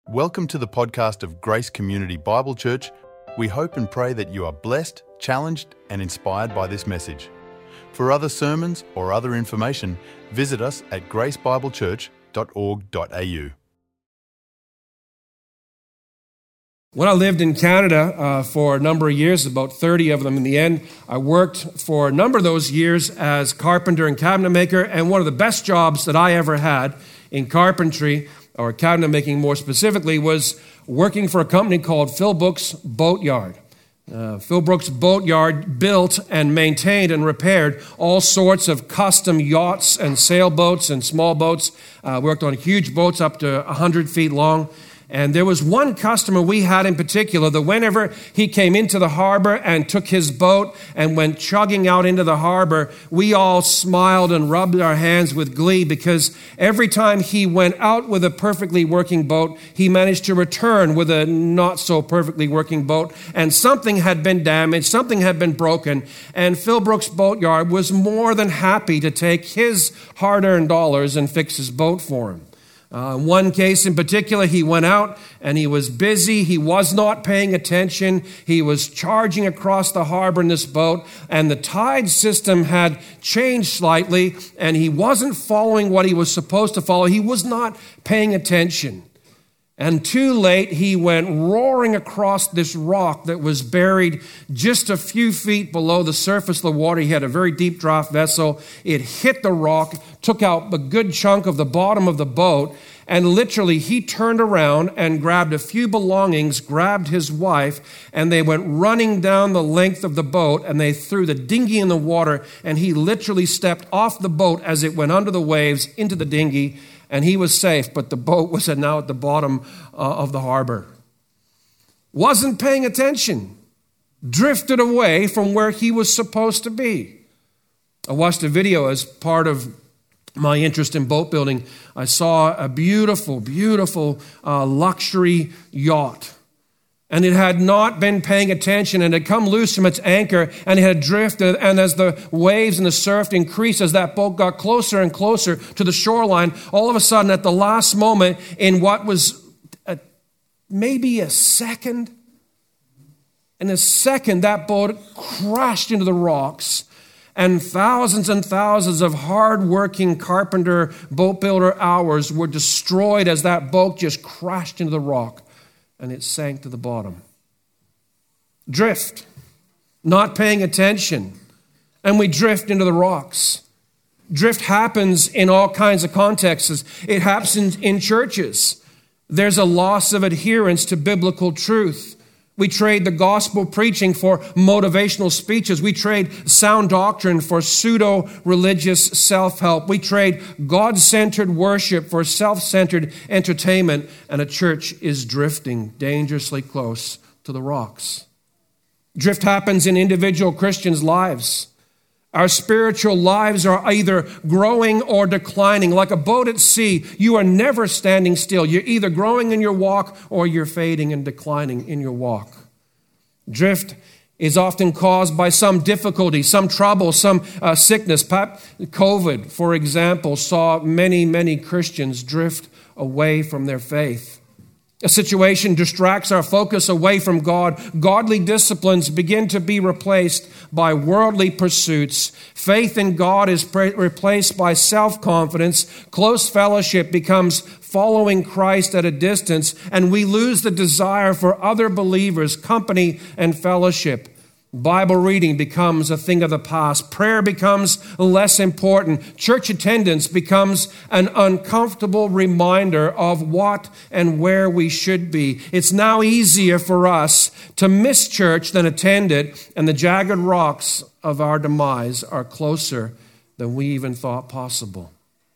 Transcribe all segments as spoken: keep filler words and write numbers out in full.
Welcome to the podcast of Grace Community Bible Church. We hope and pray that you are blessed, challenged, and inspired by this message. For other sermons or other information, visit us at grace bible church dot org dot a u. When I lived in Canada uh, for a number of years, about thirty of them in the end, I worked for a number of those years as carpenter and cabinet maker, and one of the best jobs that I ever had in carpentry, or cabinet making more specifically, was working for a company called Philbrooks Boatyard. Uh, Philbrooks Boatyard built and maintained and repaired all sorts of custom yachts and sailboats and small boats. Uh, worked on huge boats up to one hundred feet long. And there was one customer we had in particular that whenever he came into the harbor and took his boat and went chugging out into the harbor, we all smiled and rubbed our hands with glee, because every time he went out with a perfectly working boat, he managed to return with a not so perfectly working boat, and something had been damaged, something had been broken, and Philbrooks Boatyard was more than happy to take his hard-earned dollars and fix his boat for him. Uh, one case in particular, he went out and he was busy. He was not paying attention. He was charging across the harbor in this boat, and the tide system had changed slightly, and he wasn't following what he was supposed to follow. He was not paying attention. And too late, he went roaring across this rock that was buried just a few feet below the surface of the water. He had a very deep draft vessel. It hit the rock, took out a good chunk of the bottom of the boat, and literally he turned around and grabbed a few belongings, grabbed his wife, and they went running down the length of the boat, and they threw the dinghy in the water, and he literally stepped off the boat as it went under the waves into the dinghy, and he was safe, but the boat was now at the bottom uh, of the harbor. Wasn't paying attention. Drifted away from where he was supposed to be. I watched a video as part of my interest in boat building. I saw a beautiful, beautiful uh, luxury yacht. And it had not been paying attention, and it had come loose from its anchor, and it had drifted. And as the waves and the surf increased, as that boat got closer and closer to the shoreline, all of a sudden, at the last moment, in what was a, maybe a second, in a second, that boat crashed into the rocks, and thousands and thousands of hard-working carpenter, boat builder hours were destroyed as that boat just crashed into the rock. And it sank to the bottom. Drift, not paying attention, and we drift into the rocks. Drift happens in all kinds of contexts. It happens in, in churches. There's a loss of adherence to biblical truth. We trade the gospel preaching for motivational speeches. We trade sound doctrine for pseudo-religious self-help. We trade God-centered worship for self-centered entertainment. And a church is drifting dangerously close to the rocks. Drift happens in individual Christians' lives. Our spiritual lives are either growing or declining. Like a boat at sea, you are never standing still. You're either growing in your walk or you're fading and declining in your walk. Drift is often caused by some difficulty, some trouble, some uh, sickness. COVID, for example, saw many, many Christians drift away from their faith. A situation distracts our focus away from God. Godly disciplines begin to be replaced by worldly pursuits. Faith in God is pre- replaced by self-confidence. Close fellowship becomes following Christ at a distance, and we lose the desire for other believers' company and fellowship. Bible reading becomes a thing of the past. Prayer becomes less important. Church attendance becomes an uncomfortable reminder of what and where we should be. It's now easier for us to miss church than attend it, and the jagged rocks of our demise are closer than we even thought possible.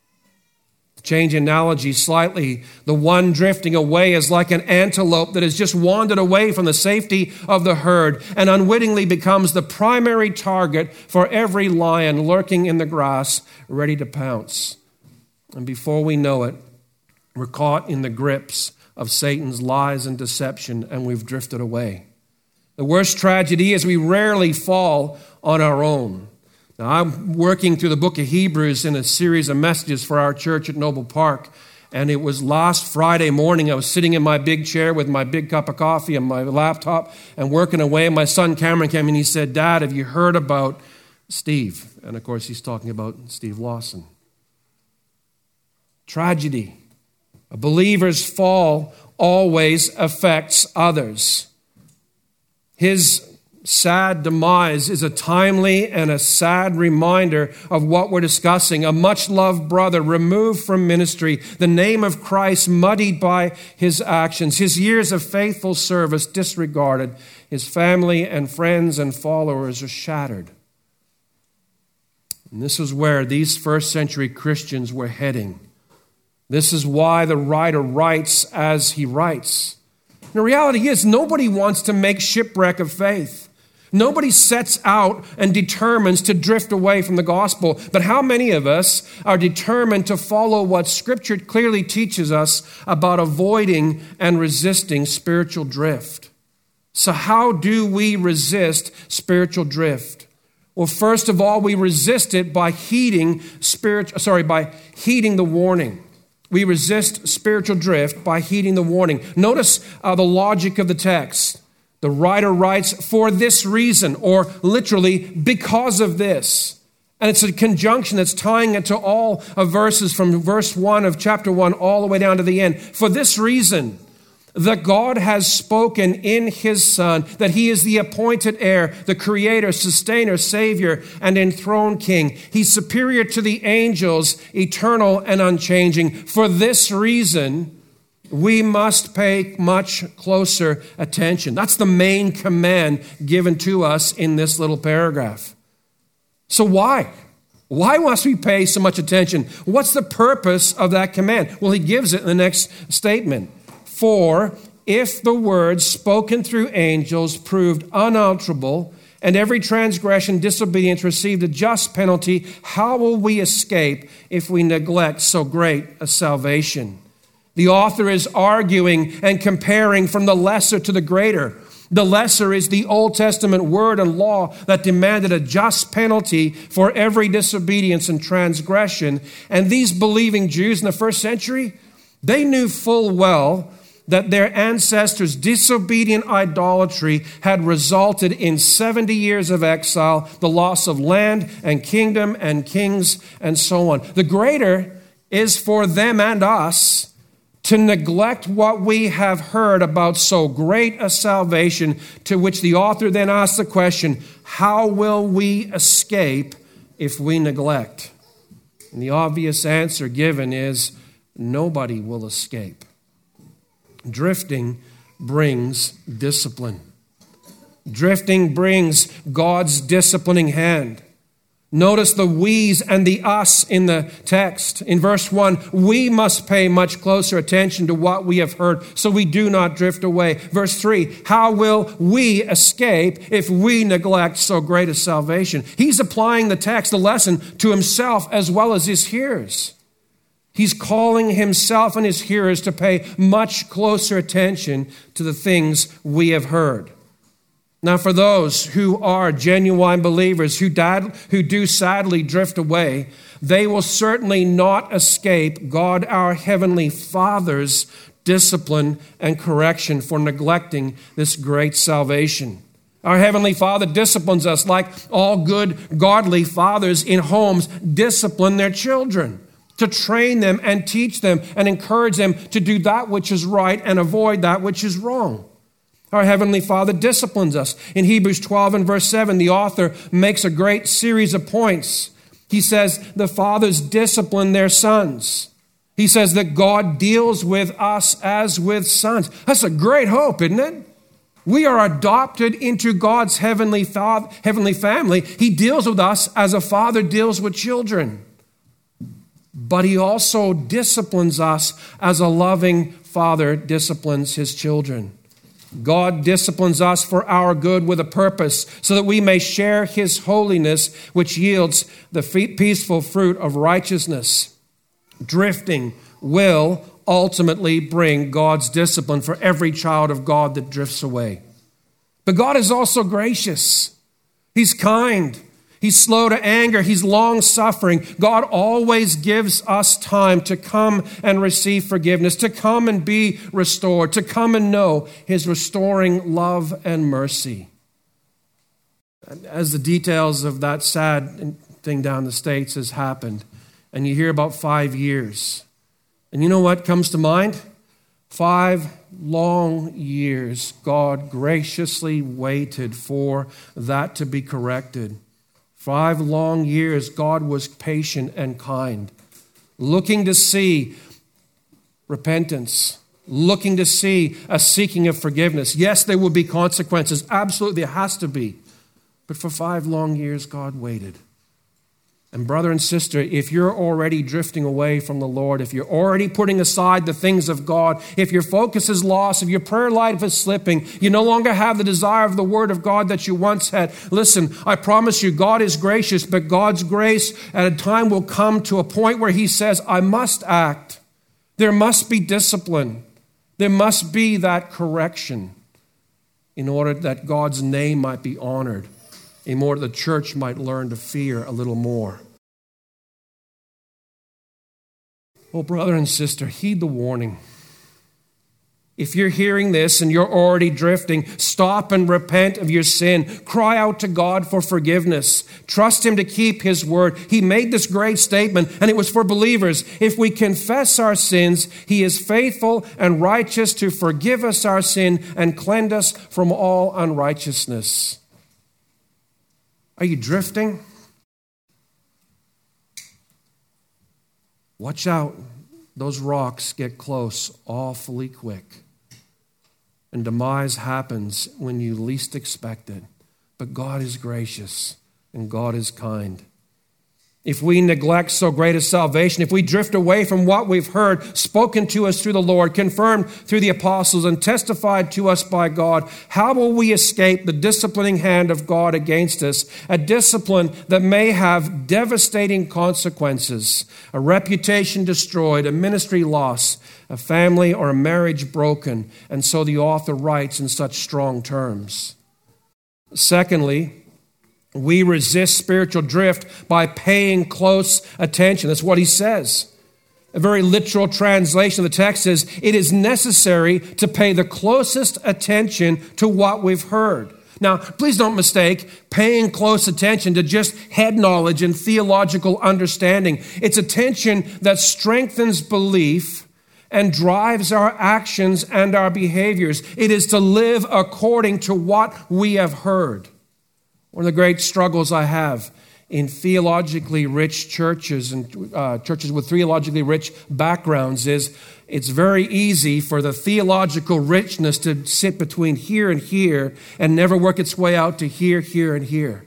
Change analogy slightly. The one drifting away is like an antelope that has just wandered away from the safety of the herd and unwittingly becomes the primary target for every lion lurking in the grass, ready to pounce. And before we know it, we're caught in the grips of Satan's lies and deception, and we've drifted away. The worst tragedy is we rarely fall on our own. Now, I'm working through the book of Hebrews in a series of messages for our church at Noble Park, And it was last Friday morning. I was sitting in my big chair with my big cup of coffee and my laptop and working away. And my son Cameron came and he said, "Dad, have you heard about Steve?" And of course, he's talking about Steve Lawson. Tragedy. A believer's fall always affects others. His sad demise is a timely and a sad reminder of what we're discussing. A much-loved brother removed from ministry, the name of Christ muddied by his actions, his years of faithful service disregarded, his family and friends and followers are shattered. And this is where these first century Christians were heading. This is why the writer writes as he writes. And the reality is, nobody wants to make shipwreck of faith. Nobody sets out and determines to drift away from the gospel. But how many of us are determined to follow what Scripture clearly teaches us about avoiding and resisting spiritual drift? So how do we resist spiritual drift? Well, first of all, we resist it by heeding spirit, sorry, by heeding the warning. We resist spiritual drift by heeding the warning. Notice uh, the logic of the text. The writer writes, "for this reason," or literally, "because of this." And it's a conjunction that's tying it to all of verses from verse one of chapter one all the way down to the end. For this reason, that God has spoken in his Son, that he is the appointed heir, the creator, sustainer, savior, and enthroned king. He's superior to the angels, eternal and unchanging. For this reason, we must pay much closer attention. That's the main command given to us in this little paragraph. So why? Why must we pay so much attention? What's the purpose of that command? Well, he gives it in the next statement. For if the words spoken through angels proved unalterable, and every transgression, disobedience received a just penalty, how will we escape if we neglect so great a salvation? The author is arguing and comparing from the lesser to the greater. The lesser is the Old Testament word and law that demanded a just penalty for every disobedience and transgression. And these believing Jews in the first century, they knew full well that their ancestors' disobedient idolatry had resulted in seventy years of exile, the loss of land and kingdom and kings and so on. The greater is for them and us to neglect what we have heard about so great a salvation, to which the author then asks the question, how will we escape if we neglect? And the obvious answer given is, nobody will escape. Drifting brings discipline. Drifting brings God's disciplining hand. Notice the we's and the us in the text. In verse one, we must pay much closer attention to what we have heard so we do not drift away. Verse three, how will we escape if we neglect so great a salvation? He's applying the text, the lesson, to himself as well as his hearers. He's calling himself and his hearers to pay much closer attention to the things we have heard. Now, for those who are genuine believers, who, dad, who do sadly drift away, they will certainly not escape God, our Heavenly Father's discipline and correction for neglecting this great salvation. Our Heavenly Father disciplines us like all good, godly fathers in homes discipline their children, to train them and teach them and encourage them to do that which is right and avoid that which is wrong. Our Heavenly Father disciplines us. In Hebrews twelve and verse seven, the author makes a great series of points. He says the fathers discipline their sons. He says that God deals with us as with sons. That's a great hope, isn't it? We are adopted into God's heavenly, fa- heavenly family. He deals with us as a father deals with children. But he also disciplines us as a loving father disciplines his children. God disciplines us for our good with a purpose, so that we may share his holiness, which yields the peaceful fruit of righteousness. Drifting will ultimately bring God's discipline for every child of God that drifts away. But God is also gracious. He's kind. He's slow to anger. He's long-suffering. God always gives us time to come and receive forgiveness, to come and be restored, to come and know his restoring love and mercy. As the details of that sad thing down the States has happened, and you hear about five years, and you know what comes to mind? Five long years, God graciously waited for that to be corrected. Five long years, God was patient and kind, looking to see repentance, looking to see a seeking of forgiveness. Yes, there will be consequences. Absolutely, there has to be. But for five long years, God waited. And brother and sister, if you're already drifting away from the Lord, if you're already putting aside the things of God, if your focus is lost, if your prayer life is slipping, you no longer have the desire of the Word of God that you once had, listen, I promise you, God is gracious, but God's grace at a time will come to a point where he says, I must act. There must be discipline. There must be that correction in order that God's name might be honored, in order the church might learn to fear a little more. Oh, brother and sister, heed the warning. If you're hearing this and you're already drifting, stop and repent of your sin. Cry out to God for forgiveness. Trust him to keep his word. He made this great statement, and it was for believers. If we confess our sins, he is faithful and righteous to forgive us our sin and cleanse us from all unrighteousness. Are you drifting? Watch out. Those rocks get close awfully quick. And demise happens when you least expect it. But God is gracious and God is kind. If we neglect so great a salvation, if we drift away from what we've heard, spoken to us through the Lord, confirmed through the apostles, and testified to us by God, how will we escape the disciplining hand of God against us? A discipline that may have devastating consequences, a reputation destroyed, a ministry lost, a family or a marriage broken. And so the author writes in such strong terms. Secondly, we resist spiritual drift by paying close attention. That's what he says. A very literal translation of the text is, it is necessary to pay the closest attention to what we've heard. Now, please don't mistake paying close attention to just head knowledge and theological understanding. It's attention that strengthens belief and drives our actions and our behaviors. It is to live according to what we have heard. One of the great struggles I have in theologically rich churches and uh, churches with theologically rich backgrounds is it's very easy for the theological richness to sit between here and here and never work its way out to here, here, and here.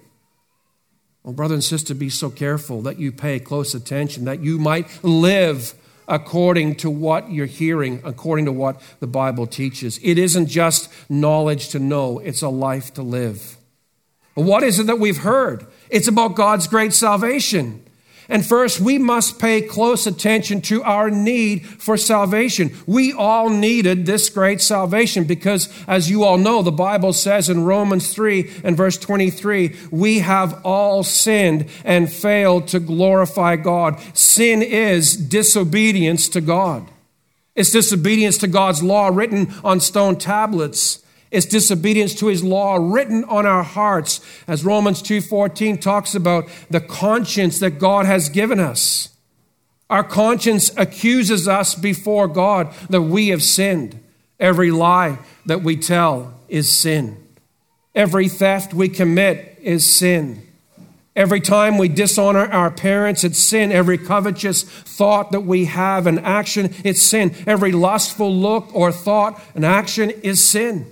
Well, brother and sister, be so careful that you pay close attention, that you might live according to what you're hearing, according to what the Bible teaches. It isn't just knowledge to know, it's a life to live. What is it that we've heard? It's about God's great salvation. And first, we must pay close attention to our need for salvation. We all needed this great salvation because, as you all know, the Bible says in Romans three and verse twenty-three, we have all sinned and failed to glorify God. Sin is disobedience to God. It's disobedience to God's law written on stone tablets. It's disobedience to his law written on our hearts, as Romans two fourteen talks about the conscience that God has given us. Our conscience accuses us before God that we have sinned. Every lie that we tell is sin. Every theft we commit is sin. Every time we dishonor our parents, it's sin. Every covetous thought that we have, an action, it's sin. Every lustful look or thought, an action is sin.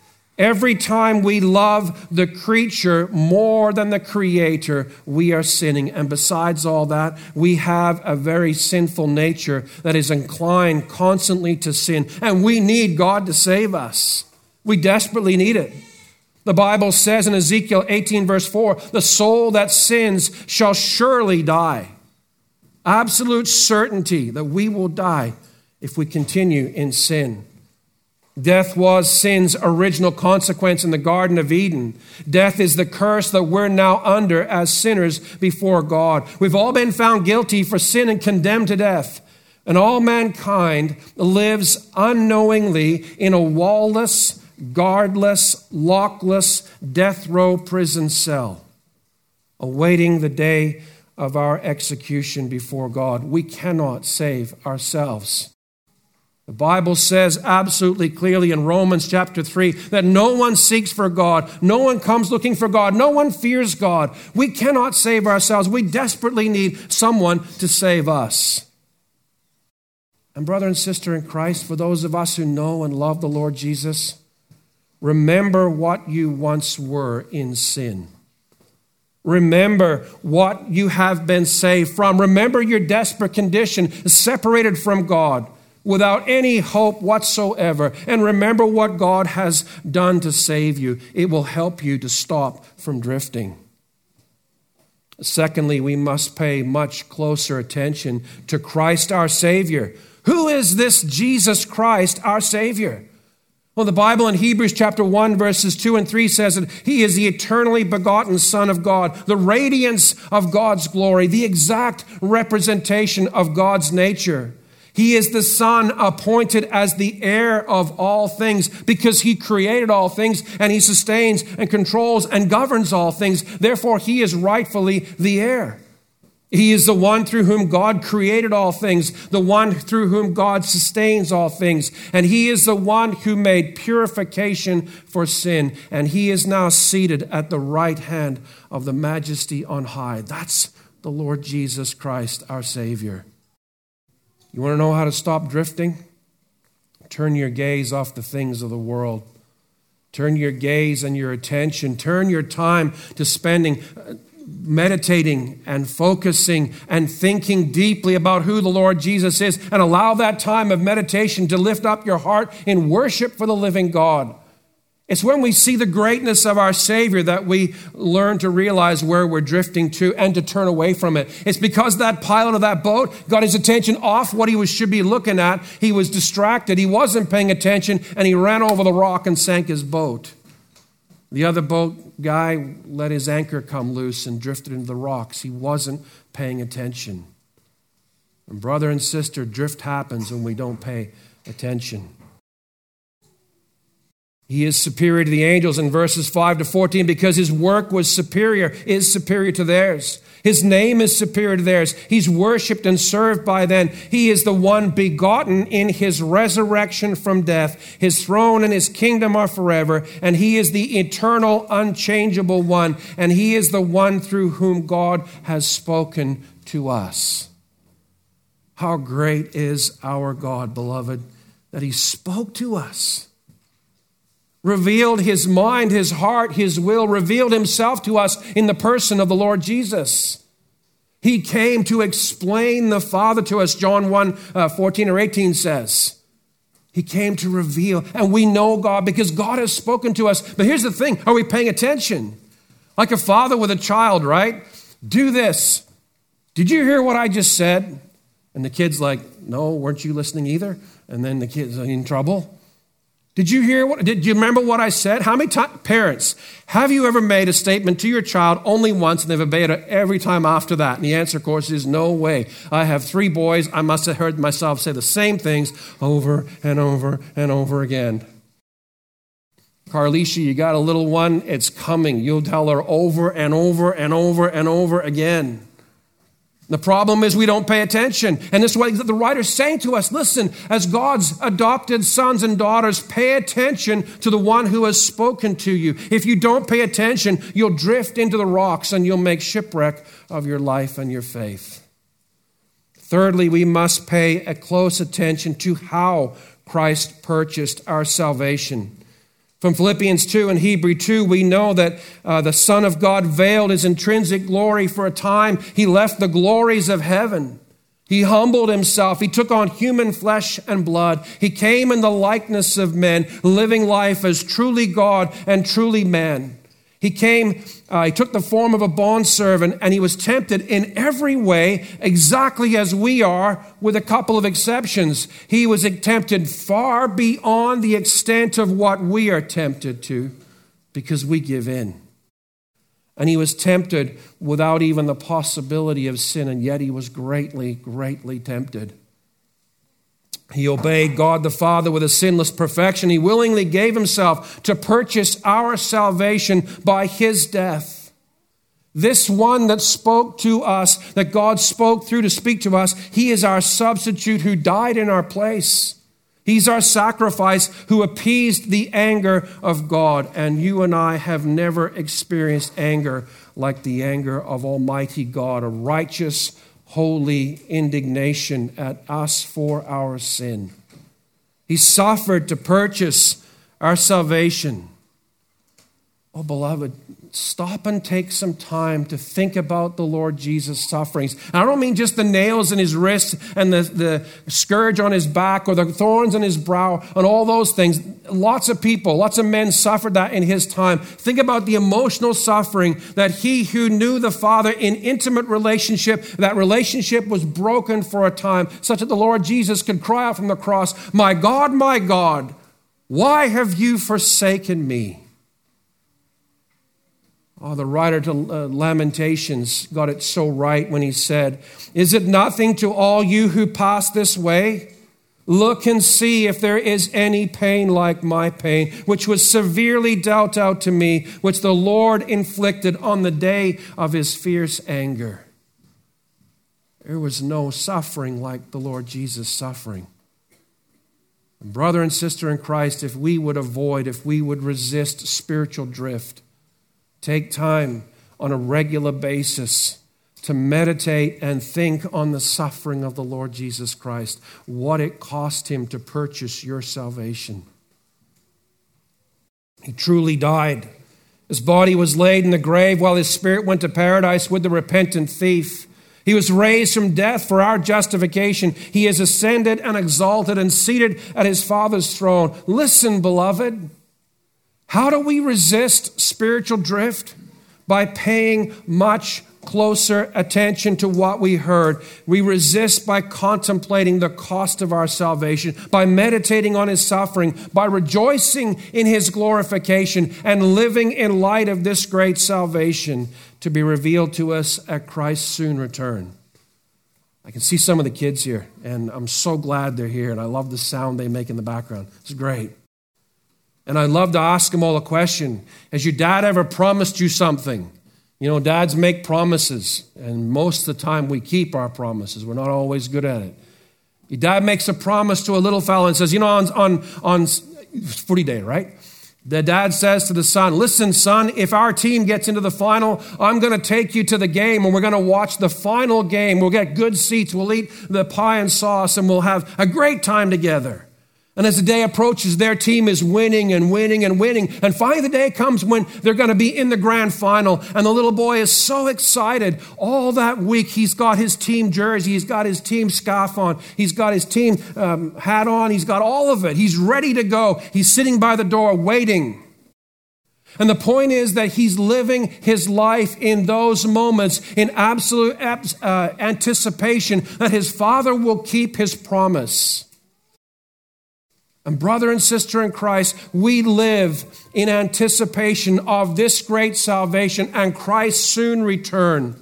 Every time we love the creature more than the Creator, we are sinning. And besides all that, we have a very sinful nature that is inclined constantly to sin. And we need God to save us. We desperately need it. The Bible says in Ezekiel eighteen verse four, the soul that sins shall surely die. Absolute certainty that we will die if we continue in sin. Death was sin's original consequence in the Garden of Eden. Death is the curse that we're now under as sinners before God. We've all been found guilty for sin and condemned to death. And all mankind lives unknowingly in a wall-less, guardless, lockless, death row prison cell, awaiting the day of our execution before God. We cannot save ourselves. The Bible says absolutely clearly in Romans chapter three that no one seeks for God. No one comes looking for God. No one fears God. We cannot save ourselves. We desperately need someone to save us. And brother and sister in Christ, for those of us who know and love the Lord Jesus, remember what you once were in sin. Remember what you have been saved from. Remember your desperate condition, separated from God, without any hope whatsoever. And remember what God has done to save you. It will help you to stop from drifting. Secondly, we must pay much closer attention to Christ our Savior. Who is this Jesus Christ our Savior? Well, the Bible in Hebrews chapter one, verses two and three says that He is the eternally begotten Son of God, the radiance of God's glory, the exact representation of God's nature. He is the Son appointed as the heir of all things because He created all things and He sustains and controls and governs all things. Therefore, He is rightfully the heir. He is the one through whom God created all things, the one through whom God sustains all things. And He is the one who made purification for sin. And He is now seated at the right hand of the Majesty on high. That's the Lord Jesus Christ, our Savior. You want to know how to stop drifting? Turn your gaze off the things of the world. Turn your gaze and your attention. Turn your time to spending meditating and focusing and thinking deeply about who the Lord Jesus is, and allow that time of meditation to lift up your heart in worship for the living God. It's when we see the greatness of our Savior that we learn to realize where we're drifting to and to turn away from it. It's because that pilot of that boat got his attention off what he was, should be looking at. He was distracted. He wasn't paying attention, and he ran over the rock and sank his boat. The other boat guy let his anchor come loose and drifted into the rocks. He wasn't paying attention. And brother and sister, drift happens when we don't pay attention. He is superior to the angels in verses five to fourteen because His work was superior, is superior to theirs. His name is superior to theirs. He's worshipped and served by them. He is the one begotten in His resurrection from death. His throne and His kingdom are forever, and He is the eternal, unchangeable one, and He is the one through whom God has spoken to us. How great is our God, beloved, that He spoke to us. Revealed His mind, His heart, His will, revealed Himself to us in the person of the Lord Jesus. He came to explain the Father to us, John one, fourteen or eighteen says. He came to reveal, and we know God because God has spoken to us. But here's the thing, are we paying attention? Like a father with a child, right? Do this. Did you hear what I just said? And the kid's like, no, weren't you listening either? And then the kid's in trouble. Did you hear what, did you remember what I said? How many times, parents, have you ever made a statement to your child only once and they've obeyed it every time after that? And the answer, of course, is no way. I have three boys. I must have heard myself say the same things over and over and over again. Carlisha, you got a little one, it's coming. You'll tell her over and over and over and over again. The problem is we don't pay attention. And this is what the writer's saying to us. Listen, as God's adopted sons and daughters, pay attention to the one who has spoken to you. If you don't pay attention, you'll drift into the rocks and you'll make shipwreck of your life and your faith. Thirdly, we must pay a close attention to how Christ purchased our salvation. From Philippians two and Hebrew two, we know that uh, the Son of God veiled His intrinsic glory for a time. He left the glories of heaven. He humbled Himself. He took on human flesh and blood. He came in the likeness of men, living life as truly God and truly man. He came, uh, he took the form of a bondservant, and he was tempted in every way, exactly as we are, with a couple of exceptions. He was tempted far beyond the extent of what we are tempted to, because we give in. And he was tempted without even the possibility of sin, and yet he was greatly, greatly tempted. He obeyed God the Father with a sinless perfection. He willingly gave himself to purchase our salvation by his death. This one that spoke to us, that God spoke through to speak to us, he is our substitute who died in our place. He's our sacrifice who appeased the anger of God. And you and I have never experienced anger like the anger of Almighty God, a righteous, holy indignation at us for our sin. He suffered to purchase our salvation. Oh, beloved, stop and take some time to think about the Lord Jesus' sufferings. And I don't mean just the nails in his wrists and the, the scourge on his back or the thorns on his brow and all those things. Lots of people, lots of men suffered that in his time. Think about the emotional suffering that he who knew the Father in intimate relationship, that relationship was broken for a time, such that the Lord Jesus could cry out from the cross, "My God, my God, why have you forsaken me?" Oh, the writer to uh, Lamentations got it so right when he said, "Is it nothing to all you who pass this way? Look and see if there is any pain like my pain, which was severely dealt out to me, which the Lord inflicted on the day of his fierce anger." There was no suffering like the Lord Jesus' suffering. Brother and sister in Christ, if we would avoid, if we would resist spiritual drift, take time on a regular basis to meditate and think on the suffering of the Lord Jesus Christ, what it cost him to purchase your salvation. He truly died. His body was laid in the grave while his spirit went to paradise with the repentant thief. He was raised from death for our justification. He is ascended and exalted and seated at his Father's throne. Listen, beloved. How do we resist spiritual drift? By paying much closer attention to what we heard. We resist by contemplating the cost of our salvation, by meditating on his suffering, by rejoicing in his glorification, and living in light of this great salvation to be revealed to us at Christ's soon return. I can see some of the kids here, and I'm so glad they're here, and I love the sound they make in the background. It's great. And I'd love to ask them all a question. Has your dad ever promised you something? You know, dads make promises, and most of the time we keep our promises. We're not always good at it. Your dad makes a promise to a little fella and says, you know, on, on, on footy day, right? The dad says to the son, "Listen, son, if our team gets into the final, I'm going to take you to the game and we're going to watch the final game. We'll get good seats. We'll eat the pie and sauce and we'll have a great time together." And as the day approaches, their team is winning and winning and winning. And finally the day comes when they're going to be in the grand final. And the little boy is so excited. All that week, he's got his team jersey. He's got his team scarf on. He's got his team um, hat on. He's got all of it. He's ready to go. He's sitting by the door waiting. And the point is that he's living his life in those moments in absolute uh, anticipation that his Father will keep his promise. And brother and sister in Christ, we live in anticipation of this great salvation and Christ's soon return.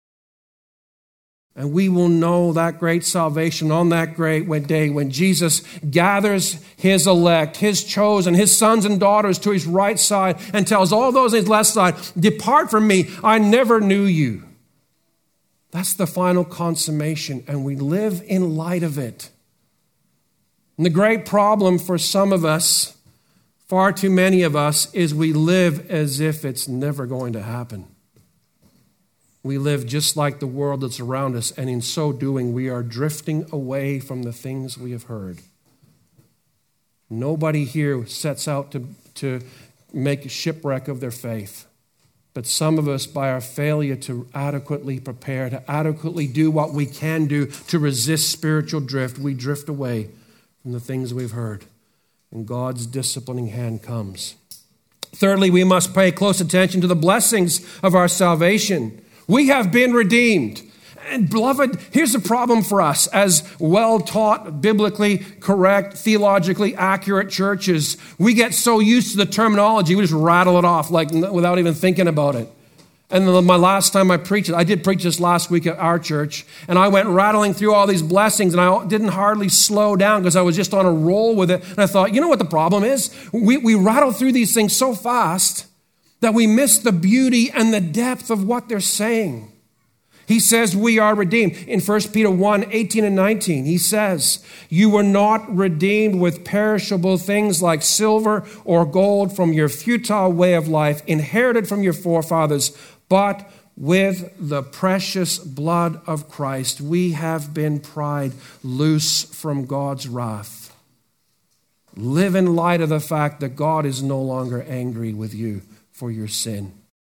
And we will know that great salvation on that great day when Jesus gathers his elect, his chosen, his sons and daughters to his right side and tells all those on his left side, "Depart from me, I never knew you." That's the final consummation, and we live in light of it. And the great problem for some of us, far too many of us, is we live as if it's never going to happen. We live just like the world that's around us, and in so doing, we are drifting away from the things we have heard. Nobody here sets out to, to make a shipwreck of their faith. But some of us, by our failure to adequately prepare, to adequately do what we can do to resist spiritual drift, we drift away from the things we've heard. And God's disciplining hand comes. Thirdly, we must pay close attention to the blessings of our salvation. We have been redeemed. And beloved, here's the problem for us as well-taught, biblically correct, theologically accurate churches. We get so used to the terminology, we just rattle it off like without even thinking about it. And my last time I preached it, I did preach this last week at our church, and I went rattling through all these blessings, and I didn't hardly slow down because I was just on a roll with it. And I thought, you know what the problem is? We, we rattle through these things so fast that we miss the beauty and the depth of what they're saying. He says we are redeemed. In First Peter one, eighteen and nineteen, he says, you were not redeemed with perishable things like silver or gold from your futile way of life, inherited from your forefathers, but with the precious blood of Christ, we have been pried loose from God's wrath. Live in light of the fact that God is no longer angry with you for your sin.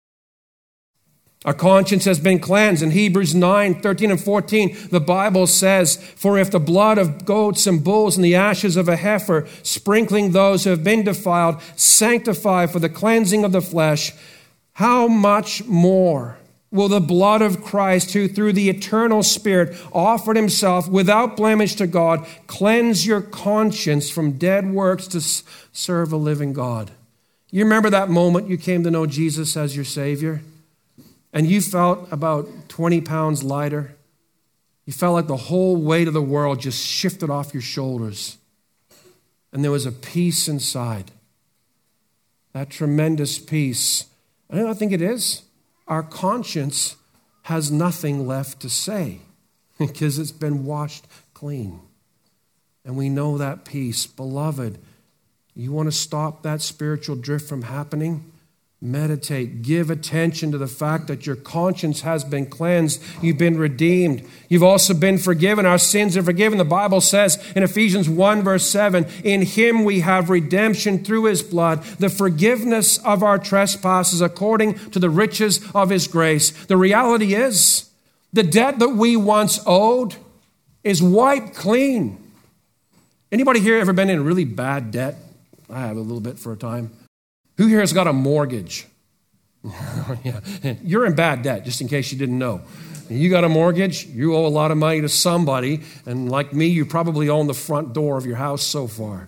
Our conscience has been cleansed. In Hebrews nine, thirteen and fourteen, the Bible says, for if the blood of goats and bulls and the ashes of a heifer, sprinkling those who have been defiled, sanctify for the cleansing of the flesh, how much more will the blood of Christ, who through the eternal Spirit offered himself without blemish to God, cleanse your conscience from dead works to serve a living God? You remember that moment you came to know Jesus as your Savior? And you felt about twenty pounds lighter. You felt like the whole weight of the world just shifted off your shoulders. And there was a peace inside. That tremendous peace. And I think it is. Our conscience has nothing left to say because it's been washed clean. And we know that peace. Beloved, you want to stop that spiritual drift from happening? Meditate. Give attention to the fact that your conscience has been cleansed. You've been redeemed. You've also been forgiven. Our sins are forgiven. The Bible says in Ephesians one, verse seven, in him we have redemption through his blood, the forgiveness of our trespasses according to the riches of his grace. The reality is, the debt that we once owed is wiped clean. Anybody here ever been in really bad debt? I have a little bit for a time. Who here has got a mortgage? Yeah. You're in bad debt, just in case you didn't know. You got a mortgage, you owe a lot of money to somebody, and like me, you probably own the front door of your house so far.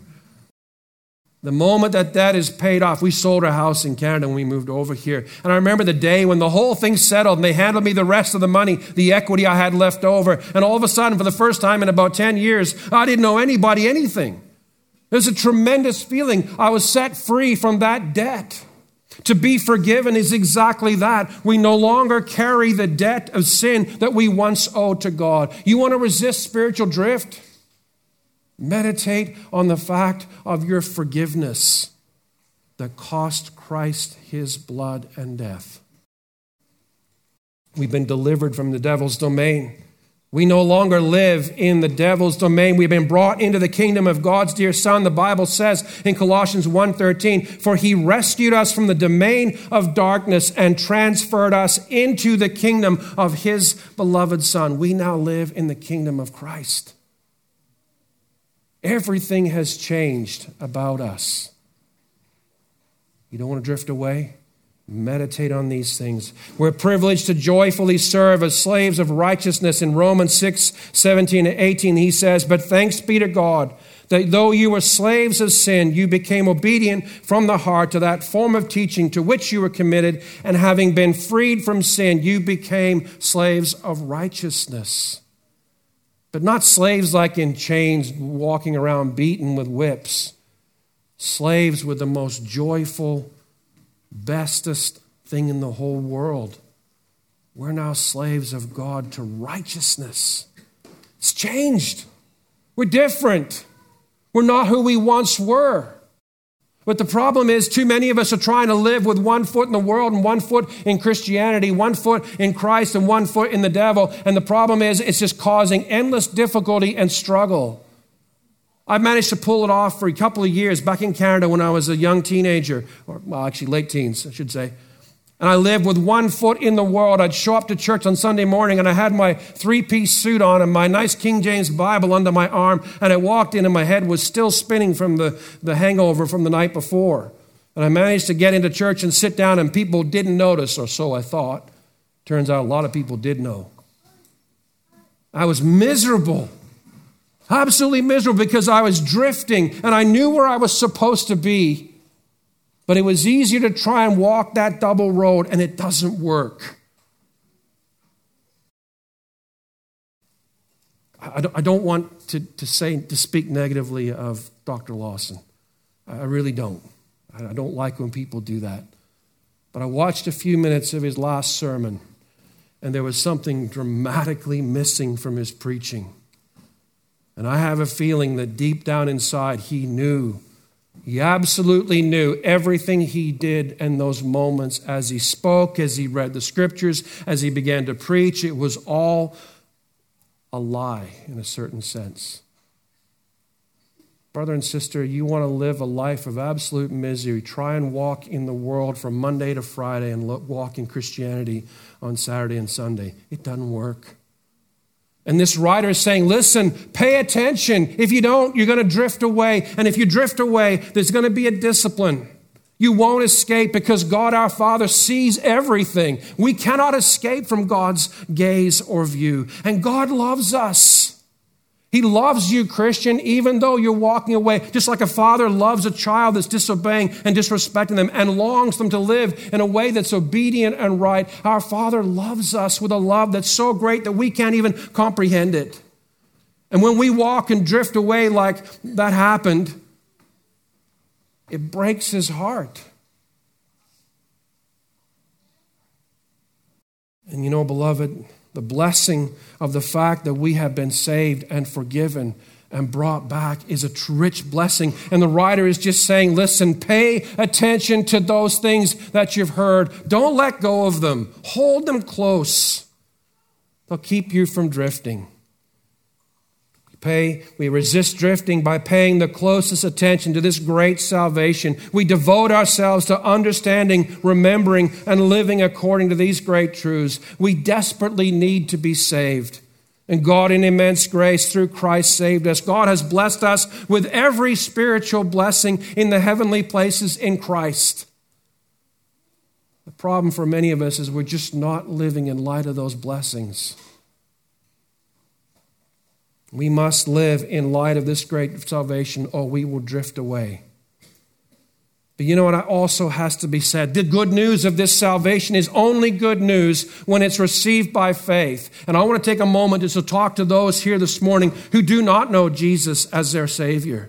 The moment that that is paid off, we sold our house in Canada when we moved over here. And I remember the day when the whole thing settled and they handed me the rest of the money, the equity I had left over. And all of a sudden, for the first time in about ten years, I didn't owe anybody anything. There's a tremendous feeling. I was set free from that debt. To be forgiven is exactly that. We no longer carry the debt of sin that we once owed to God. You want to resist spiritual drift? Meditate on the fact of your forgiveness that cost Christ his blood and death. We've been delivered from the devil's domain. We no longer live in the devil's domain. We've been brought into the kingdom of God's dear Son. The Bible says in Colossians one thirteen, for he rescued us from the domain of darkness and transferred us into the kingdom of his beloved Son. We now live in the kingdom of Christ. Everything has changed about us. You don't want to drift away? Meditate on these things. We're privileged to joyfully serve as slaves of righteousness. In Romans six, seventeen and eighteen, he says, but thanks be to God that though you were slaves of sin, you became obedient from the heart to that form of teaching to which you were committed, and having been freed from sin, you became slaves of righteousness. But not slaves like in chains, walking around beaten with whips. Slaves with the most joyful, bestest thing in the whole world. We're now slaves of God to righteousness. It's changed. We're different. We're not who we once were. But the problem is too many of us are trying to live with one foot in the world and one foot in Christianity, one foot in Christ and one foot in the devil. And the problem is it's just causing endless difficulty and struggle. I managed to pull it off for a couple of years back in Canada when I was a young teenager, or well, actually late teens, I should say. And I lived with one foot in the world. I'd show up to church on Sunday morning and I had my three-piece suit on and my nice King James Bible under my arm. And I walked in and my head was still spinning from the, the hangover from the night before. And I managed to get into church and sit down, and people didn't notice, or so I thought. Turns out a lot of people did know. I was miserable. Absolutely miserable because I was drifting, and I knew where I was supposed to be. But it was easier to try and walk that double road, and it doesn't work. I don't want to, to say to speak negatively of Doctor Lawson. I really don't. I don't like when people do that. But I watched a few minutes of his last sermon, and there was something dramatically missing from his preaching. And I have a feeling that deep down inside, he knew, he absolutely knew everything he did in those moments as he spoke, as he read the scriptures, as he began to preach. It was all a lie in a certain sense. Brother and sister, you want to live a life of absolute misery. Try and walk in the world from Monday to Friday and walk in Christianity on Saturday and Sunday. It doesn't work. And this writer is saying, listen, pay attention. If you don't, you're going to drift away. And if you drift away, there's going to be a discipline. You won't escape because God our Father sees everything. We cannot escape from God's gaze or view. And God loves us. He loves you, Christian, even though you're walking away, just like a father loves a child that's disobeying and disrespecting them and longs them to live in a way that's obedient and right. Our Father loves us with a love that's so great that we can't even comprehend it. And when we walk and drift away like that happened, it breaks his heart. And you know, beloved, the blessing of the fact that we have been saved and forgiven and brought back is a rich blessing. And the writer is just saying, listen, pay attention to those things that you've heard. Don't let go of them. Hold them close. They'll keep you from drifting. Pay, we resist drifting by paying the closest attention to this great salvation. We devote ourselves to understanding, remembering, and living according to these great truths. We desperately need to be saved. And God, in immense grace through Christ, saved us. God has blessed us with every spiritual blessing in the heavenly places in Christ. The problem for many of us is we're just not living in light of those blessings. We must live in light of this great salvation or we will drift away. But you know what also has to be said? The good news of this salvation is only good news when it's received by faith. And I want to take a moment just to talk to those here this morning who do not know Jesus as their Savior.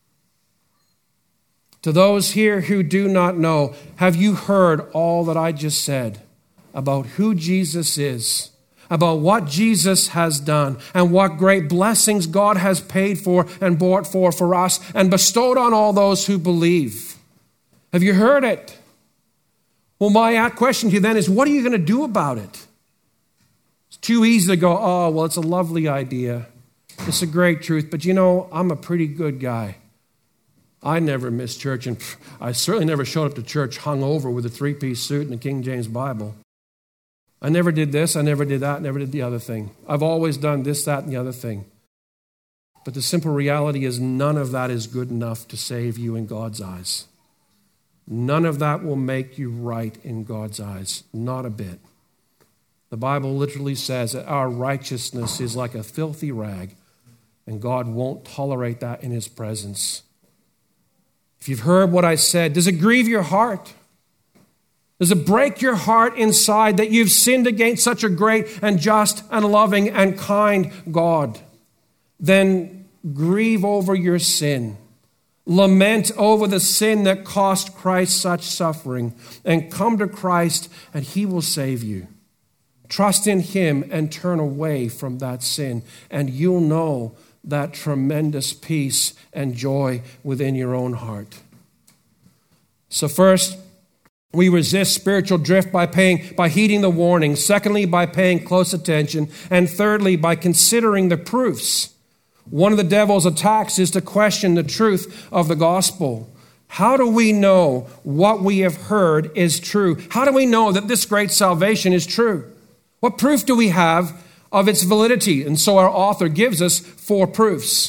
To those here who do not know, have you heard all that I just said about who Jesus is? About what Jesus has done and what great blessings God has paid for and bought for for us and bestowed on all those who believe. Have you heard it? Well, my question to you then is, what are you going to do about it? It's too easy to go, oh, well, it's a lovely idea. It's a great truth, but you know, I'm a pretty good guy. I never missed church, and I certainly never showed up to church hungover with a three-piece suit and a King James Bible. I never did this, I never did that, never did the other thing. I've always done this, that, and the other thing. But the simple reality is none of that is good enough to save you in God's eyes. None of that will make you right in God's eyes. Not a bit. The Bible literally says that our righteousness is like a filthy rag, and God won't tolerate that in his presence. If you've heard what I said, does it grieve your heart? Does it break your heart inside that you've sinned against such a great and just and loving and kind God? Then grieve over your sin. Lament over the sin that cost Christ such suffering, and come to Christ and he will save you. Trust in him and turn away from that sin, and you'll know that tremendous peace and joy within your own heart. So first, we resist spiritual drift by paying, by heeding the warning. Secondly, by paying close attention. And thirdly, by considering the proofs. One of the devil's attacks is to question the truth of the gospel. How do we know what we have heard is true? How do we know that this great salvation is true? What proof do we have of its validity? And so our author gives us four proofs.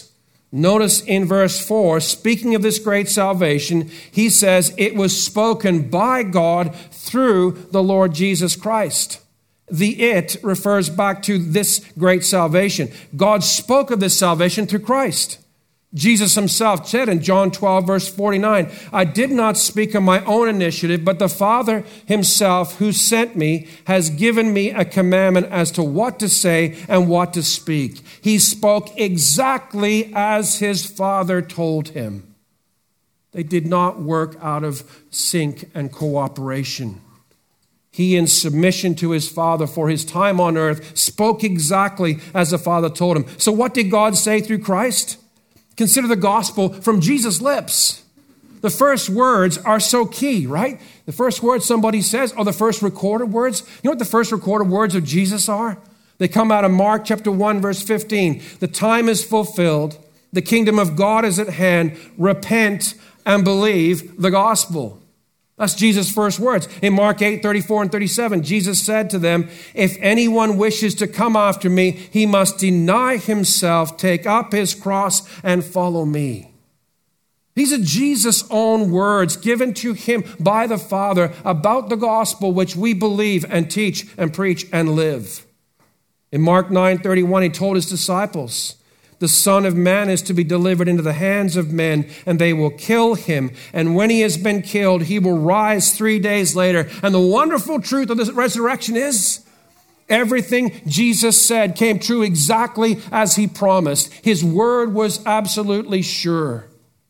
Notice in verse four, speaking of this great salvation, he says it was spoken by God through the Lord Jesus Christ. The it refers back to this great salvation. God spoke of this salvation through Christ. Jesus himself said in John twelve, verse forty-nine, I did not speak of my own initiative, but the Father himself who sent me has given me a commandment as to what to say and what to speak. He spoke exactly as his Father told him. They did not work out of sync and cooperation. He, in submission to his Father for his time on earth, spoke exactly as the Father told him. So what did God say through Christ? Consider the gospel from Jesus' lips. The first words are so key, right? The first words somebody says are the first recorded words. You know what the first recorded words of Jesus are? They come out of Mark chapter one, verse fifteen. The time is fulfilled. The kingdom of God is at hand. Repent and believe the gospel. That's Jesus' first words. In Mark eight, thirty-four and thirty-seven, Jesus said to them, if anyone wishes to come after me, he must deny himself, take up his cross, and follow me. These are Jesus' own words given to him by the Father about the gospel which we believe and teach and preach and live. In Mark nine, thirty-one, he told his disciples, the Son of Man is to be delivered into the hands of men, and they will kill him. And when he has been killed, he will rise three days later. And the wonderful truth of this resurrection is everything Jesus said came true exactly as he promised. His word was absolutely sure.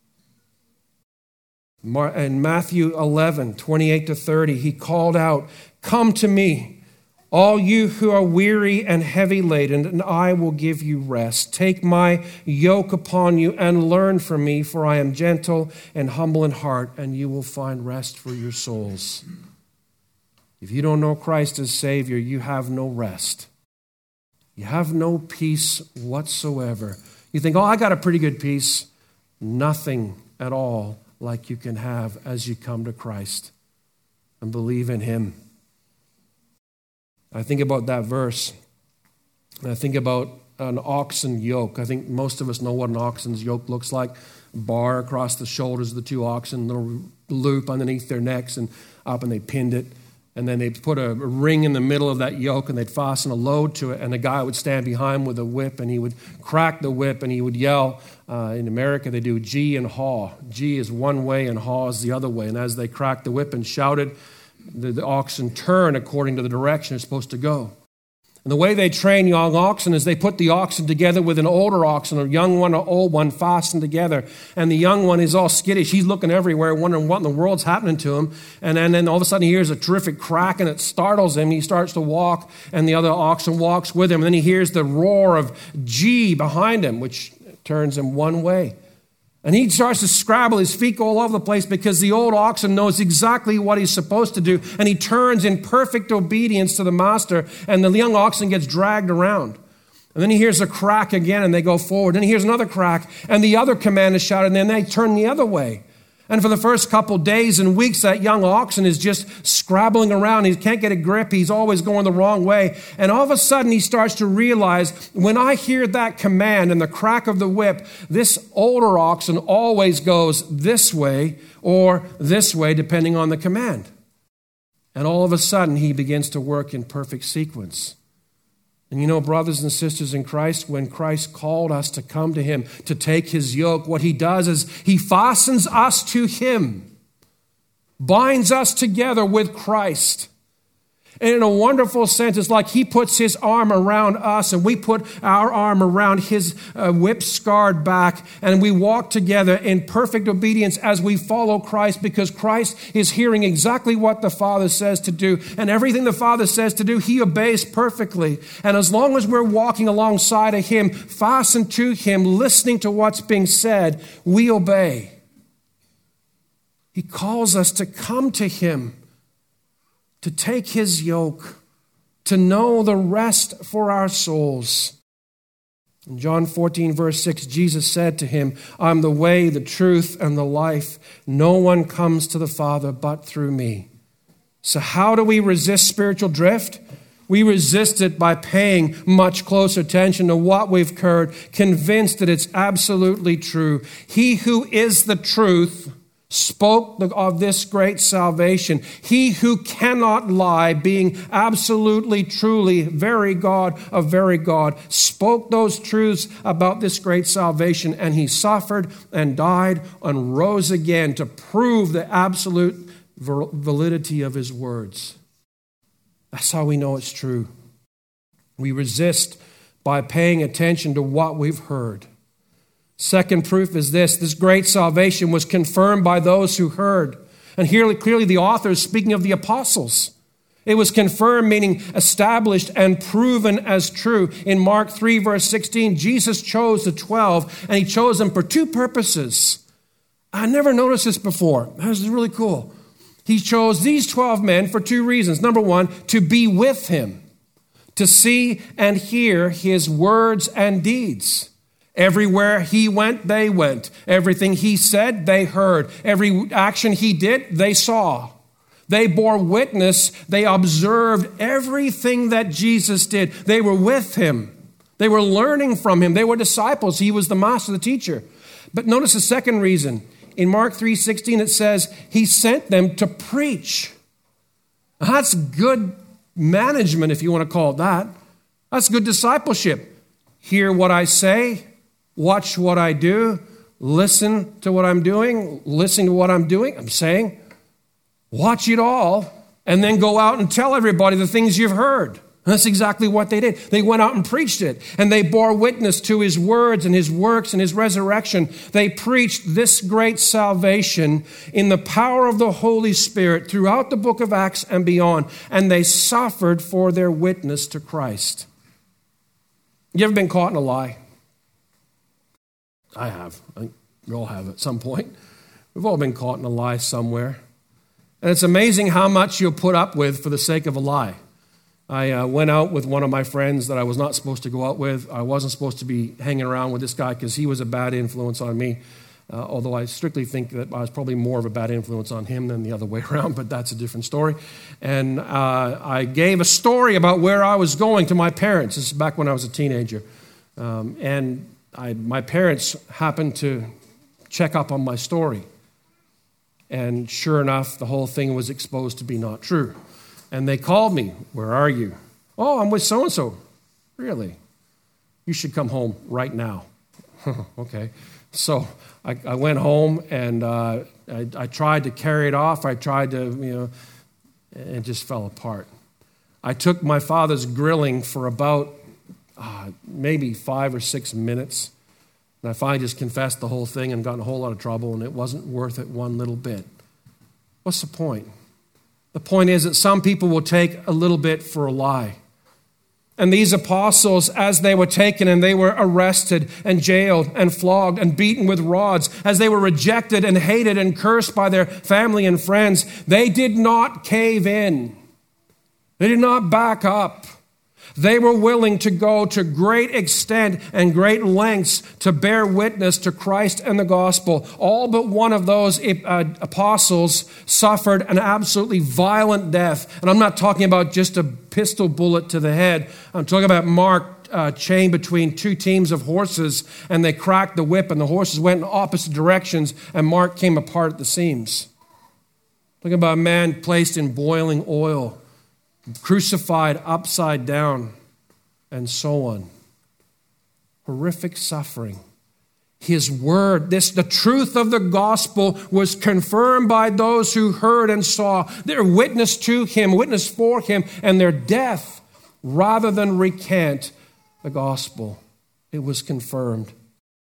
In Matthew eleven, twenty-eight to thirty, he called out, come to me, all you who are weary and heavy laden, and I will give you rest. Take my yoke upon you and learn from me, for I am gentle and humble in heart, and you will find rest for your souls. If you don't know Christ as Savior, you have no rest. You have no peace whatsoever. You think, oh, I got a pretty good peace. Nothing at all like you can have as you come to Christ and believe in him. I think about that verse, and I think about an oxen yoke. I think most of us know what an oxen's yoke looks like. Bar across the shoulders of the two oxen, little loop underneath their necks and up, and they pinned it. And then they put a ring in the middle of that yoke, and they'd fasten a load to it, and the guy would stand behind with a whip, and he would crack the whip, and he would yell. Uh, in America, they do G and haw. G is one way, and haw is the other way. And as they cracked the whip and shouted, The, the oxen turn according to the direction it's supposed to go. And the way they train young oxen is they put the oxen together with an older oxen, a young one, an old one, fastened together. And the young one is all skittish. He's looking everywhere, wondering what in the world's happening to him. And then, and then all of a sudden he hears a terrific crack, and it startles him. He starts to walk, and the other oxen walks with him. And then he hears the roar of G behind him, which turns him one way. And he starts to scrabble. His feet go all over the place because the old oxen knows exactly what he's supposed to do. And he turns in perfect obedience to the master, and the young oxen gets dragged around. And then he hears a crack again, and they go forward. Then he hears another crack, and the other command is shouted, and then they turn the other way. And for the first couple days and weeks, that young oxen is just scrabbling around. He can't get a grip. He's always going the wrong way. And all of a sudden, he starts to realize, when I hear that command and the crack of the whip, this older oxen always goes this way or this way, depending on the command. And all of a sudden, he begins to work in perfect sequence. And you know, brothers and sisters in Christ, when Christ called us to come to him, to take his yoke, what he does is he fastens us to him, binds us together with Christ. And in a wonderful sense, it's like he puts his arm around us, and we put our arm around his uh, whip-scarred back, and we walk together in perfect obedience as we follow Christ, because Christ is hearing exactly what the Father says to do. And everything the Father says to do, he obeys perfectly. And as long as we're walking alongside of him, fastened to him, listening to what's being said, we obey. He calls us to come to him, to take his yoke, to know the rest for our souls. In John fourteen, verse six, Jesus said to him, I'm the way, the truth, and the life. No one comes to the Father but through me. So how do we resist spiritual drift? We resist it by paying much closer attention to what we've heard, convinced that it's absolutely true. He who is the truth spoke of this great salvation. He who cannot lie, being absolutely, truly, very God of very God, spoke those truths about this great salvation, and he suffered and died and rose again to prove the absolute validity of his words. That's how we know it's true. We resist by paying attention to what we've heard. Second proof is this: this great salvation was confirmed by those who heard. And here clearly the author is speaking of the apostles. It was confirmed, meaning established and proven as true. In Mark three, verse sixteen, Jesus chose the twelve, and he chose them for two purposes. I never noticed this before. This is really cool. He chose these twelve men for two reasons. Number one, to be with him, to see and hear his words and deeds. Everywhere he went, they went. Everything he said, they heard. Every action he did, they saw. They bore witness. They observed everything that Jesus did. They were with him. They were learning from him. They were disciples. He was the master, the teacher. But notice the second reason. In Mark three sixteen, it says, he sent them to preach. That's good management, if you want to call it that. That's good discipleship. Hear what I say. Watch what I do. Listen to what I'm doing. Listen to what I'm doing. I'm saying, watch it all, and then go out and tell everybody the things you've heard. And that's exactly what they did. They went out and preached it, and they bore witness to his words and his works and his resurrection. They preached this great salvation in the power of the Holy Spirit throughout the book of Acts and beyond, and they suffered for their witness to Christ. You ever been caught in a lie? I have. I think we all have at some point. We've all been caught in a lie somewhere. And it's amazing how much you'll put up with for the sake of a lie. I uh, went out with one of my friends that I was not supposed to go out with. I wasn't supposed to be hanging around with this guy because he was a bad influence on me. Uh, although I strictly think that I was probably more of a bad influence on him than the other way around, but that's a different story. And uh, I gave a story about where I was going to my parents. This is back when I was a teenager. Um, and I, my parents happened to check up on my story. And sure enough, the whole thing was exposed to be not true. And they called me. Where are you? Oh, I'm with so-and-so. Really? You should come home right now. Okay. So I, I went home, and uh, I, I tried to carry it off. I tried to, you know, it just fell apart. I took my father's grilling for about Uh, maybe five or six minutes. And I finally just confessed the whole thing and got in a whole lot of trouble, and it wasn't worth it one little bit. What's the point? The point is that some people will take a little bit for a lie. And these apostles, as they were taken and they were arrested and jailed and flogged and beaten with rods, as they were rejected and hated and cursed by their family and friends, they did not cave in. They did not back up. They were willing to go to great extent and great lengths to bear witness to Christ and the gospel. All but one of those uh, apostles suffered an absolutely violent death. And I'm not talking about just a pistol bullet to the head. I'm talking about Mark uh, chained between two teams of horses, and they cracked the whip, and the horses went in opposite directions, and Mark came apart at the seams. Talking about a man placed in boiling oil, crucified upside down, and so on. Horrific suffering. His word, this, the truth of the gospel was confirmed by those who heard and saw. Their witness to him, witness for him, and their death, rather than recant the gospel. It was confirmed.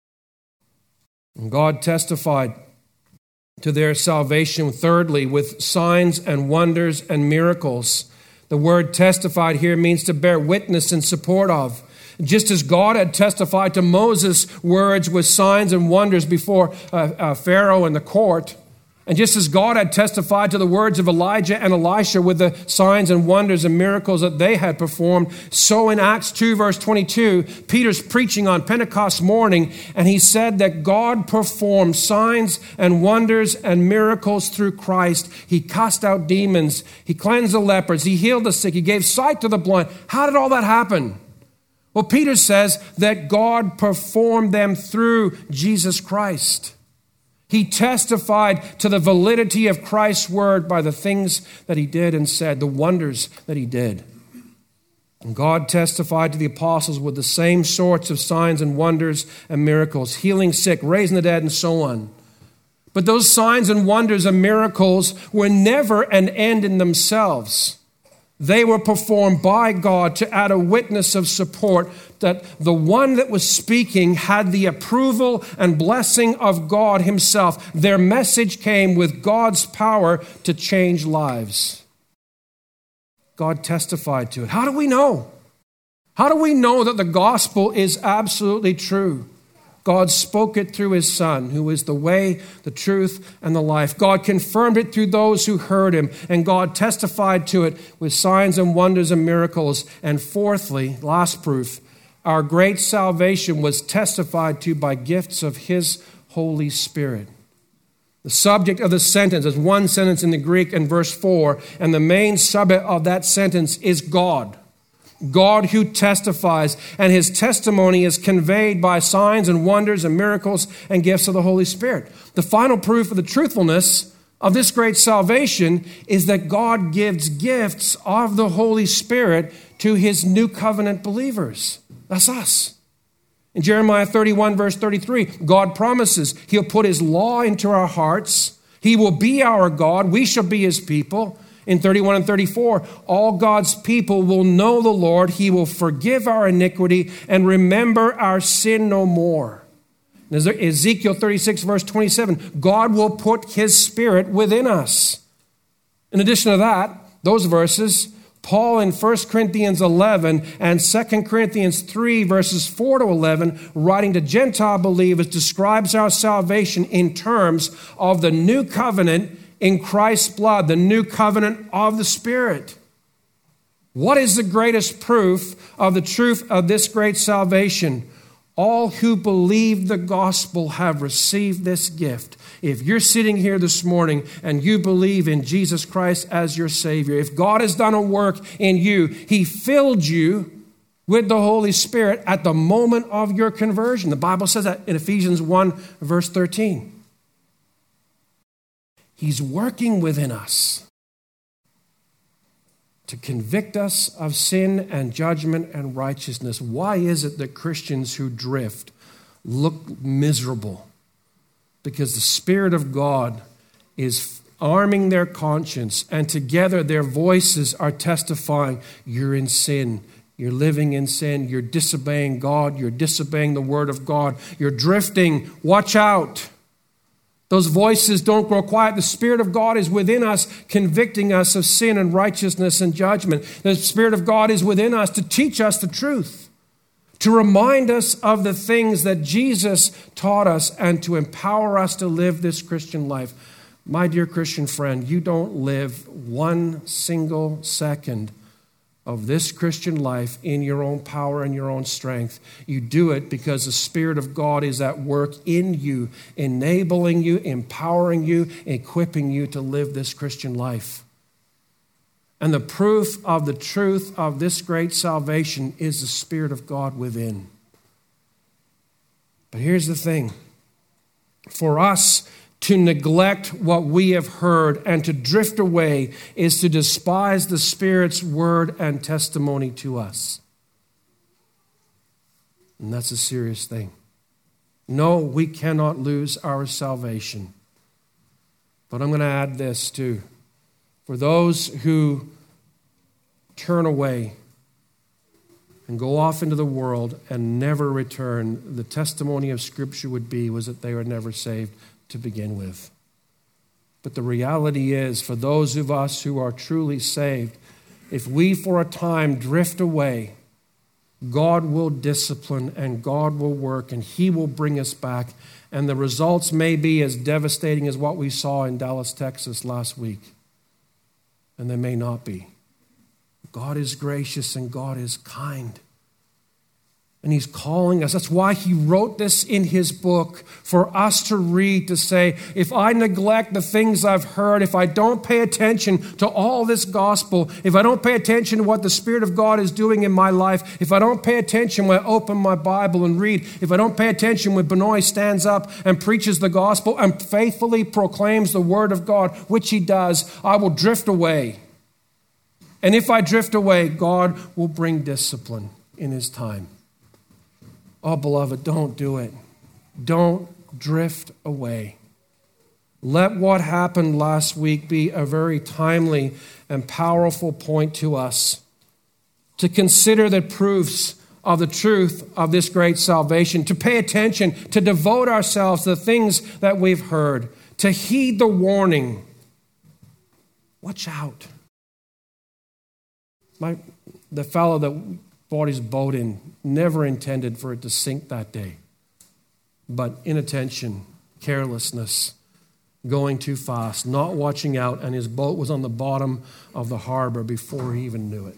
And God testified to their salvation, thirdly, with signs and wonders and miracles. The word testified here means to bear witness in support of. Just as God had testified to Moses' words with signs and wonders before uh, uh, Pharaoh and the court, And just as God had testified to the words of Elijah and Elisha with the signs and wonders and miracles that they had performed, so in Acts two, verse twenty-two, Peter's preaching on Pentecost morning, and he said that God performed signs and wonders and miracles through Christ. He cast out demons. He cleansed the lepers. He healed the sick. He gave sight to the blind. How did all that happen? Well, Peter says that God performed them through Jesus Christ. He testified to the validity of Christ's word by the things that he did and said, the wonders that he did. And God testified to the apostles with the same sorts of signs and wonders and miracles, healing sick, raising the dead, and so on. But those signs and wonders and miracles were never an end in themselves. They were performed by God to add a witness of support that the one that was speaking had the approval and blessing of God himself. Their message came with God's power to change lives. God testified to it. How do we know? How do we know that the gospel is absolutely true? God spoke it through his Son, who is the way, the truth, and the life. God confirmed it through those who heard him, and God testified to it with signs and wonders and miracles. And fourthly, last proof, our great salvation was testified to by gifts of his Holy Spirit. The subject of the sentence is one sentence in the Greek in verse four, and the main subject of that sentence is God. God who testifies, and his testimony is conveyed by signs and wonders and miracles and gifts of the Holy Spirit. The final proof of the truthfulness of this great salvation is that God gives gifts of the Holy Spirit to his new covenant believers. That's us. In Jeremiah thirty-one, verse thirty-three, God promises he'll put his law into our hearts. He will be our God. We shall be his people. In thirty-one and thirty-four, all God's people will know the Lord. He will forgive our iniquity and remember our sin no more. In Ezekiel thirty-six, verse twenty-seven, God will put his Spirit within us. In addition to that, those verses, Paul in First Corinthians eleven and Second Corinthians three, verses four to eleven, writing to Gentile believers, describes our salvation in terms of the new covenant in Christ's blood, the new covenant of the Spirit. What is the greatest proof of the truth of this great salvation? All who believe the gospel have received this gift. If you're sitting here this morning and you believe in Jesus Christ as your Savior, if God has done a work in you, he filled you with the Holy Spirit at the moment of your conversion. The Bible says that in Ephesians one, verse thirteen. He's working within us to convict us of sin and judgment and righteousness. Why is it that Christians who drift look miserable? Because the Spirit of God is arming their conscience, and together their voices are testifying, you're in sin. You're living in sin. You're disobeying God. You're disobeying the Word of God. You're drifting. Watch out. Those voices don't grow quiet. The Spirit of God is within us, convicting us of sin and righteousness and judgment. The Spirit of God is within us to teach us the truth, to remind us of the things that Jesus taught us, and to empower us to live this Christian life. My dear Christian friend, you don't live one single second of this Christian life in your own power and your own strength. You do it because the Spirit of God is at work in you, enabling you, empowering you, equipping you to live this Christian life. And the proof of the truth of this great salvation is the Spirit of God within. But here's the thing. For us to neglect what we have heard and to drift away is to despise the Spirit's word and testimony to us. And that's a serious thing. No, we cannot lose our salvation. But I'm going to add this too. For those who turn away and go off into the world and never return, the testimony of Scripture would be was that they were never saved to begin with. But the reality is, for those of us who are truly saved, if we for a time drift away, God will discipline and God will work and He will bring us back. And the results may be as devastating as what we saw in Dallas, Texas last week. And they may not be. God is gracious and God is kind. And He's calling us. That's why He wrote this in His book for us to read, to say, if I neglect the things I've heard, if I don't pay attention to all this gospel, if I don't pay attention to what the Spirit of God is doing in my life, if I don't pay attention when I open my Bible and read, if I don't pay attention when Benoit stands up and preaches the gospel and faithfully proclaims the Word of God, which he does, I will drift away. And if I drift away, God will bring discipline in His time. Oh, beloved, don't do it. Don't drift away. Let what happened last week be a very timely and powerful point to us to consider the proofs of the truth of this great salvation, to pay attention, to devote ourselves to the things that we've heard, to heed the warning. Watch out. My, the fellow that bought his boat in never intended for it to sink that day. But inattention, carelessness, going too fast, not watching out, and his boat was on the bottom of the harbor before he even knew it.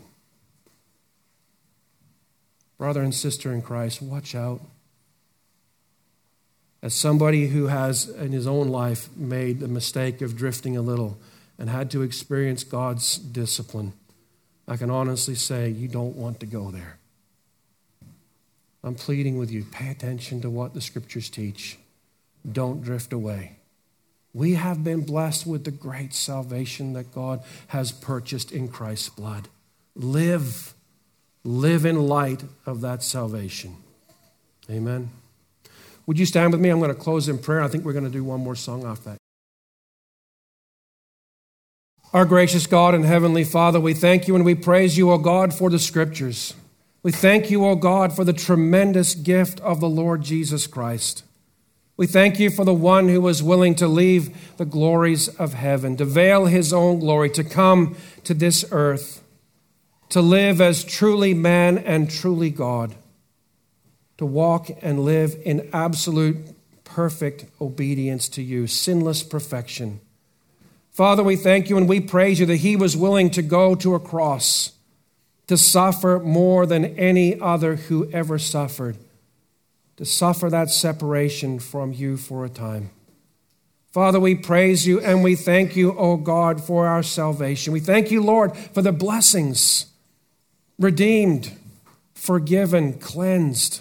Brother and sister in Christ, watch out. As somebody who has in his own life made the mistake of drifting a little and had to experience God's discipline, I can honestly say you don't want to go there. I'm pleading with you, pay attention to what the Scriptures teach. Don't drift away. We have been blessed with the great salvation that God has purchased in Christ's blood. Live, live in light of that salvation. Amen. Would you stand with me? I'm going to close in prayer. I think we're going to do one more song after that. Our gracious God and Heavenly Father, we thank you and we praise you, O God, for the Scriptures. We thank you, O God, for the tremendous gift of the Lord Jesus Christ. We thank you for the one who was willing to leave the glories of heaven, to veil his own glory, to come to this earth, to live as truly man and truly God, to walk and live in absolute perfect obedience to you, sinless perfection. Father, we thank you and we praise you that he was willing to go to a cross, to suffer more than any other who ever suffered, to suffer that separation from you for a time. Father, we praise you and we thank you, O God, for our salvation. We thank you, Lord, for the blessings, redeemed, forgiven, cleansed,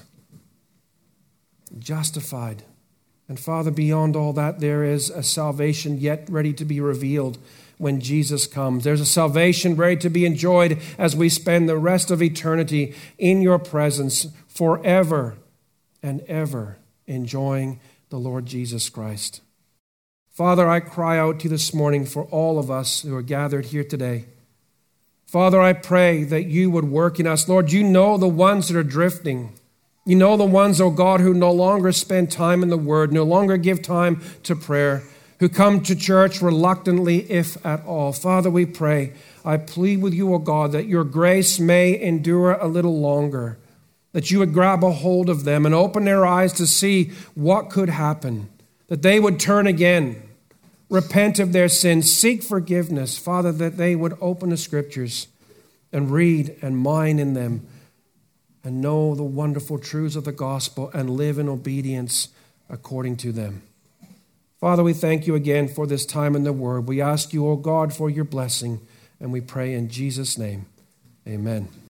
justified. And Father, beyond all that, there is a salvation yet ready to be revealed when Jesus comes. There's a salvation ready to be enjoyed as we spend the rest of eternity in your presence forever and ever, enjoying the Lord Jesus Christ. Father, I cry out to you this morning for all of us who are gathered here today. Father, I pray that you would work in us. Lord, you know the ones that are drifting. You know the ones, oh God, who no longer spend time in the Word, no longer give time to prayer, who come to church reluctantly, if at all. Father, we pray, I plead with you, oh God, that your grace may endure a little longer, that you would grab a hold of them and open their eyes to see what could happen, that they would turn again, repent of their sins, seek forgiveness. Father, that they would open the Scriptures and read and mine in them, and know the wonderful truths of the gospel and live in obedience according to them. Father, we thank you again for this time in the Word. We ask you, O God, for your blessing, and we pray in Jesus' name. Amen.